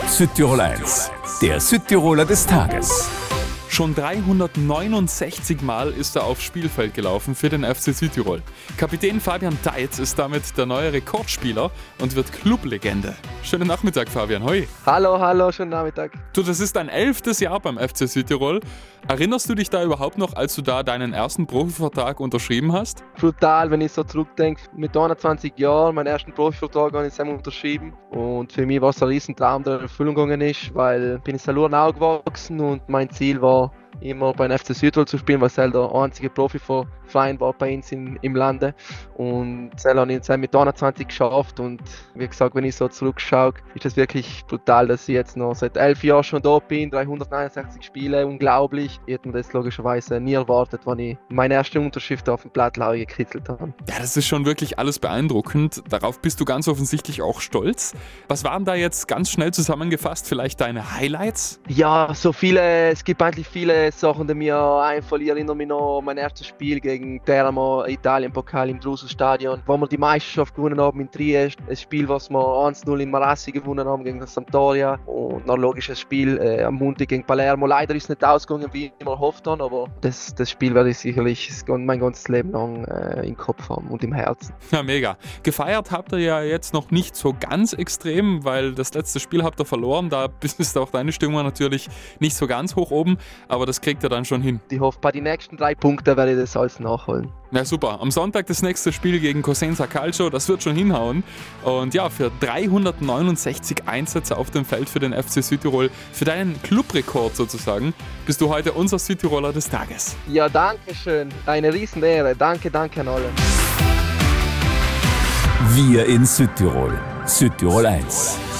Südtirol 1, der Südtiroler des Tages. Schon 369 Mal ist er aufs Spielfeld gelaufen für den FC Südtirol. Kapitän Fabian Deitz ist damit der neue Rekordspieler und wird Clublegende. Schönen Nachmittag, Fabian. Hoi. Hallo, schönen Nachmittag. Du, das ist dein 11. Jahr beim FC Südtirol. Erinnerst du dich da überhaupt noch, als du da deinen ersten Profivertrag unterschrieben hast? Brutal, wenn ich so zurückdenke. Mit 21 Jahren, meinen ersten Profivertrag habe ich unterschrieben. Und für mich war es ein Riesentraum, der in Erfüllung gegangen ist, weil ich bin in Salurn aufgewachsen und mein Ziel war, immer beim FC Südtirol zu spielen, weil es der einzige Profiverein war bei uns im Lande. Und das habe ich mit 21 geschafft. Und wie gesagt, wenn ich so zurückschaue, ist das wirklich brutal, dass ich jetzt noch seit 11 Jahren schon da bin. 369 Spiele, unglaublich. Ich hätte mir das logischerweise nie erwartet, wenn ich meine erste Unterschrift auf dem Blatt gekritzelt habe. Ja, das ist schon wirklich alles beeindruckend. Darauf bist du ganz offensichtlich auch stolz. Was waren da jetzt ganz schnell zusammengefasst vielleicht deine Highlights? Ja, es gibt eigentlich viele Sachen, die mir einfallen. Ich erinnere mich noch an mein erstes Spiel gegen Teramo, Italien-Pokal im Drusus-Stadion, wo wir die Meisterschaft gewonnen haben in Triest. Ein Spiel, was wir 1-0 in Marassi gewonnen haben gegen das Sampdoria. Und ein logisches Spiel am Montag gegen Palermo. Leider ist es nicht ausgegangen, wie ich mir erhofft habe, aber das Spiel werde ich sicherlich mein ganzes Leben lang im Kopf haben und im Herzen. Ja, mega. Gefeiert habt ihr ja jetzt noch nicht so ganz extrem, weil das letzte Spiel habt ihr verloren. Da ist auch deine Stimmung natürlich nicht so ganz hoch oben, aber das kriegt ihr dann schon hin. Ich hoffe, bei den nächsten 3 Punkten werde ich das alles nachholen. Na super, am Sonntag das nächste Spiel gegen Cosenza Calcio, das wird schon hinhauen. Und ja, für 369 Einsätze auf dem Feld für den FC Südtirol, für deinen Clubrekord sozusagen, bist du heute unser Südtiroler des Tages. Ja, danke schön. Eine Riesenehre. Danke an alle. Wir in Südtirol. Südtirol 1.